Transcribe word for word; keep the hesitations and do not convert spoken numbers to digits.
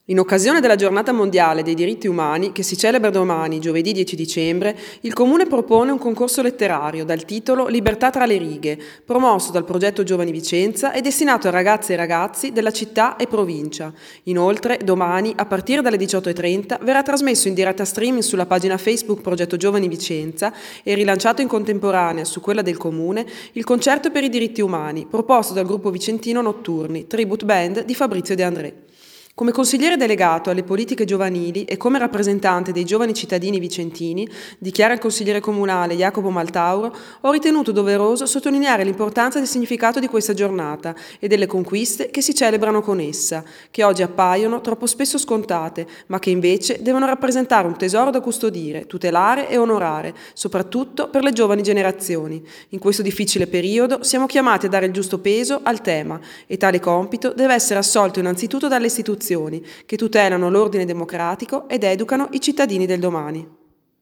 In occasione della Giornata Mondiale dei Diritti Umani, che si celebra domani, giovedì dieci dicembre, il Comune propone un concorso letterario dal titolo Libertà tra le righe, promosso dal progetto Giovani Vicenza e destinato a ragazze e ragazzi della città e provincia. Inoltre, domani, a partire dalle diciotto e trenta, verrà trasmesso in diretta streaming sulla pagina Facebook Progetto Giovani Vicenza e rilanciato in contemporanea su quella del Comune il concerto per i diritti umani, proposto dal gruppo vicentino Notturni, tribute band di Fabrizio De André. Come consigliere delegato alle politiche giovanili e come rappresentante dei giovani cittadini vicentini, dichiara il consigliere comunale Jacopo Maltauro, ho ritenuto doveroso sottolineare l'importanza del significato di questa giornata e delle conquiste che si celebrano con essa, che oggi appaiono troppo spesso scontate, ma che invece devono rappresentare un tesoro da custodire, tutelare e onorare, soprattutto per le giovani generazioni. In questo difficile periodo siamo chiamati a dare il giusto peso al tema e tale compito deve essere assolto innanzitutto dalle istituzioni che tutelano l'ordine democratico ed educano i cittadini del domani.